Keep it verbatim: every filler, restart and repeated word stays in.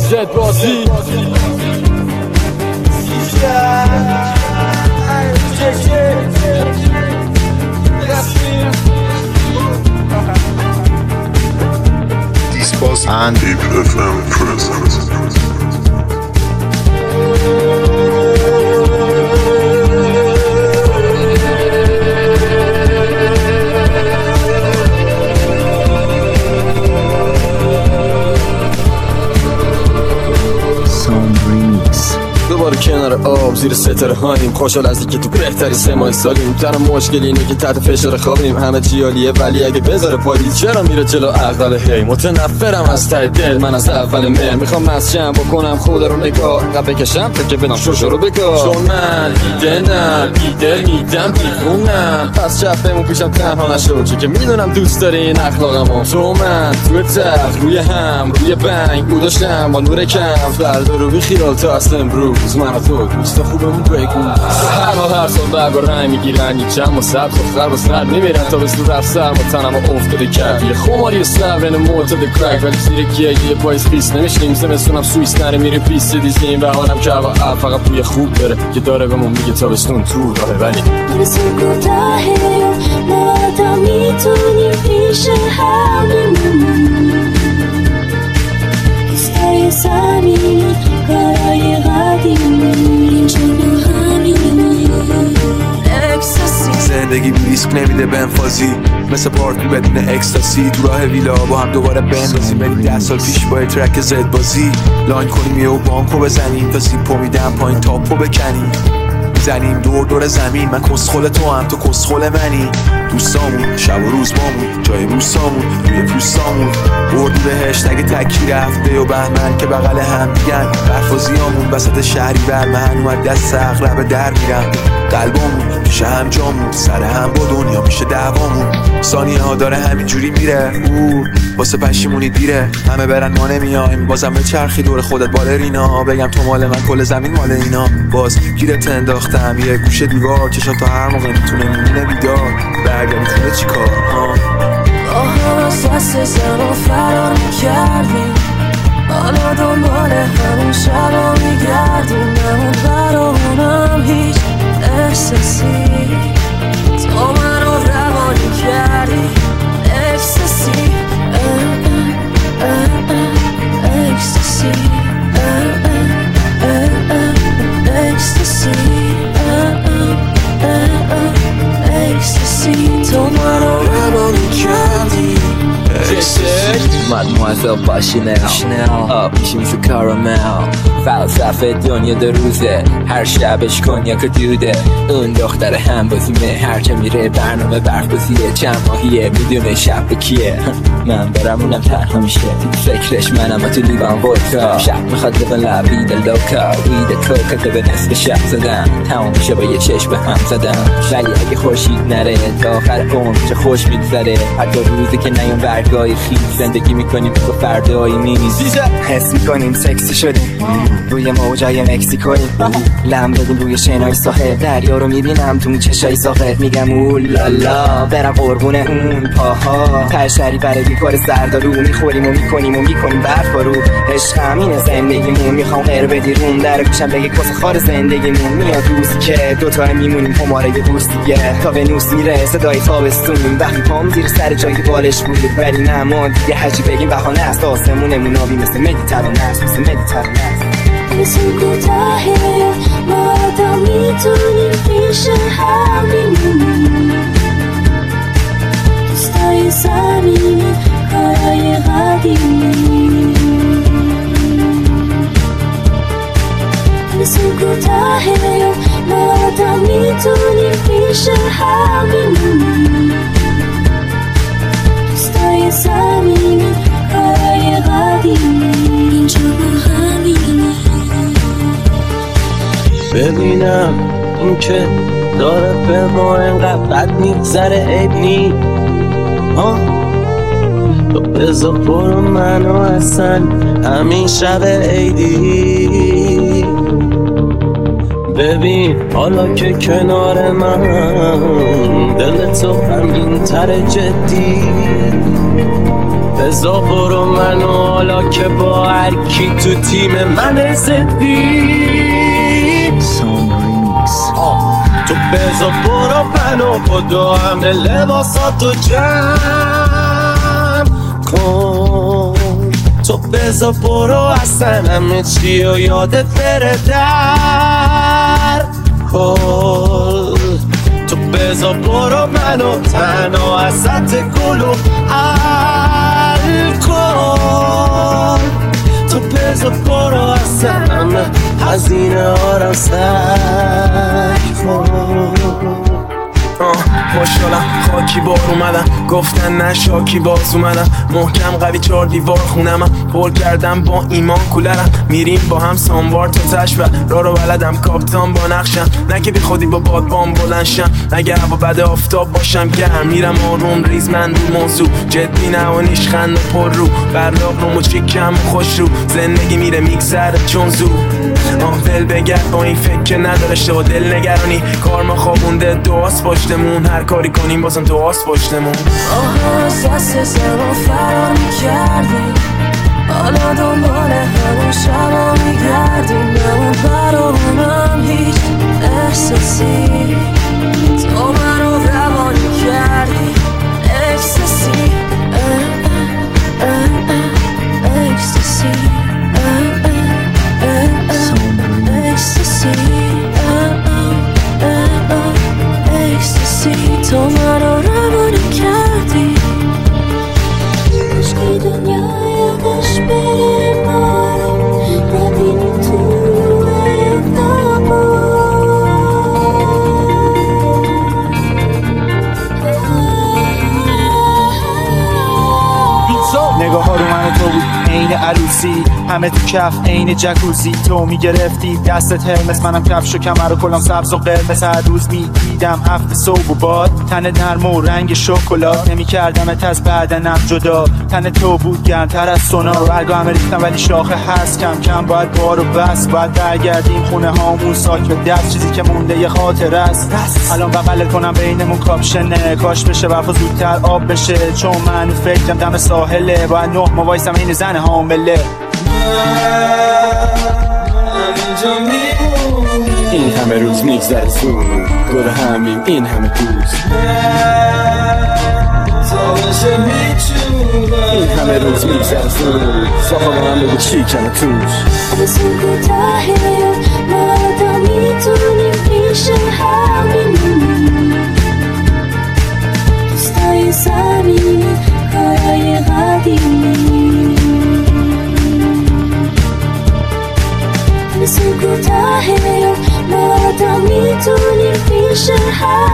زد بازی Dispos and Deep اف ام present. دوباره کنار آب زیر ستاره هاییم، خوشحال از اینکه تو بهتری سه ماه سالیم. تنها مشکل اینه که تحت فشار خوابیم، همه چی عالیه ولی اگه بذاره پایی چرا میره جلو عقل. هی متنفرم از ته دل من از اول مهر، میخوام نسشم بکنم خود رو نگاه قبل بکشم تا که بدم شوشو رو بگاه. چون من دیده نه دیده میدم دیوونم، پس شب بمون پیشم تنها نشو چون که میدونم دوست داری این اخلاقمو. تو من تو تخت روی هم روی بنگ بوداشتم با نور کم، فردا رو بی خیال تا اصل امروز من و تو دوست خوبمون بگو. هر حال هر سال برگ و رنگ میگیرن یکم و سبز و خرب و سرد میمیرن تا به صورت افسر ما تنم و افتاده کرد یه خماری سر بین موت و کرک، ولی زیر گیه یه پایز پیس نمیشنیم زمستونم سویس نره میریم پیس دیزیم و حالم که هوا فقط بوی خوب داره که داره بهمون میگه تابستون تو راهه. ولی برسون کوتاهه ما تا میتونیم پیش هم بمونیم، حسای صمیمی کارای قدیمی چون همینی اکساسی. زندگی بی ریسک نمیده به انفازی، مثل پارتی بدون اکستاسی. تو راه ویلا با هم دوباره بندازیم، بریم ده سال پیش با ترک زد بازی. لاین کنیم یه و بانکو بزنیم تا زیپو میدم پایین تاپو بکنیم. میزنیم دور دور زمین، من کسخل تو هم تو کسخل منی. دوستامون شب و روز بامون جای بوسامون روی پوستامون. بردی بهش نگه تکی رفته و بهمن که بغل هم دیگن. برفازیامون وسط شهری برمهن اومد دست اغرب در میرم. قلبامون پیش هم جامون سر هم با دنیا میشه دعوامون. ثانیه ها داره همینجوری میره او واسه پشیمونی دیره. همه برن ما نمیایم بازم به چرخی دور خودت بالرینا. بگم تو مال من کل زمین مال اینا. باز گیرت انداختم یه گوشه دیوار، چشات تا هر موقع میتونه میمونه بیدار. برگردی خونه چی کار ها با هم از دست زمان فرار میکردیم، حالا دنبال همون شبا میگردیم. نمون برامونم هیچ احساسی، تو منو روانی کردی اکساسی اکساسی اکساسی اکساسی تو منو روانی کردی. Mademoiselle با شنل آب میشیم شو کارامل. فلسفه دنیا دو روزه، هر شبش کنیاک دوده. اون دختر هم بازیمه، هر که میره برنامه برفازیه. چند ماهیه میدونه شب کیه. من برم اونم تنها میشه فکرش منم و تو لیوان ودکا. شب میخواد لبن لبید لوکا وید کوکا که به نصف شب زدم. تمام میشه با یه چشم هم زدم. ولی اگه خورشید نره تا آخر عمر چه خوش میگذره. هر دو روزی که نیون برگای خیلی زندگی میکنیم تو فردایی نیست. حس میکنیم سکسی شدیم روی موجای مکزیکویی. لم دادیم روی شنای ساحل، دریا رو میبینم تو چشای ساحل. میگم اولالا برم قربونه اون پاها. پرشری برای بیکار زردارو میخوریم و میکنیم و میکنیم برف بارو. عشق همینه زندگیمون، میخوام غیر بدیرون در گوشم بگه کس خار زندگیمون. میاد روزی که دوتا میمونیم پماره دوستیه تا به نوس میره صدای تابستون. وقتی پام زیر سر جایی که بالش بود ولی نه ما دیگه هرچی بگیم بهانه است. آسمونمون آبی مثل مدیترانه است مثل مدیترانه است. برسون کوتاهه ما تا میتونیم پیش هم بمونیم، دوستای صمیمی کارای قدیمی. برسون کوتاهه ما تا میتونیم پیش هم بمونیم، دوستای صمیمی کارای قدیمی. اینجا با همینی ببینم این که داره به ما انقدر بد میگذره عیب نی. تو بذار برو منو اصلا همین شب عیدی. ببین حالا که کنار من دل تو همین تر جدی. بزا برو منو حالا که با هر کی تو تیم من زدی تو بزا برو منو با همه لباساتو جمع کن تو بزا برو اصلا همه چی و یادت بره در کل تو بزا برو منو تنها ازت گلو الکل تو بزا برو اصلا همه هزینه ها رو سر کن خوشحالم خاکی بار اومدم گفتن نشاکی باز اومدم محکم قوی چار دیوار خونمم پر کردم با ایمان کولرم میریم با هم سانوار تا تشبه را رو بلدم کاپتان با نقشم نه که بی خودی با بادبان بلنشم اگه هوا بده آفتاب باشم گرم میرم آروم ریز من رو موضوع جدی نه و نیشخند و پر رو براق رو مچکم و خوش رو زندگی میره میگذره چون زو آه دل بگرد با این فکر که ندارشته و دل نگرانی کار ما خوابونده دعاست پشتمون هر کاری کنیم بازم دعاست پشتمون آها از دست زمان فرار میکردیم حالا دنبال همون شبا میگردیم نمون برامونم هیچ احساسی تو منو روانی کردی اکستاسی اکستاسی تو منو روانی کردی عشقی دنیا یادش بره مارو نبینیم تو اقدامو نگاه ها رو من تو بود عین عروسی همه تو کف عین جکوزی تو میگرفتی دستت هرمس منم کفش و کمر و کلام سبز و قرمز هر روز میدیدم هفت صبح و باد تن نرم و رنگ شکلات نمیکردمت از بدنم جدا تن تو بود گرمتر از سونا برگاه همه ریختم ولی شاخه هست کم کم باید بارو بس باید برگردیم خونه هامون ساک به دست چیزی که مونده یه خاطر است الان بغلت کنم بینمون کاپشنه کاش بشه وفا زودتر آب بشه چون من فکرم دم ساحله باید نه ما وایسم این زن حامله این همه روز میگذره زود دور همیم این همه دوست این همه روز میگذره زود صافا با من بگو چی کنه توش بسون کوتاهه ما تا میتونیم پیش هم بمونیم دوستای صمیمی کارای قدیمی بسون کوتاهه ما تا میتونیم پیش هم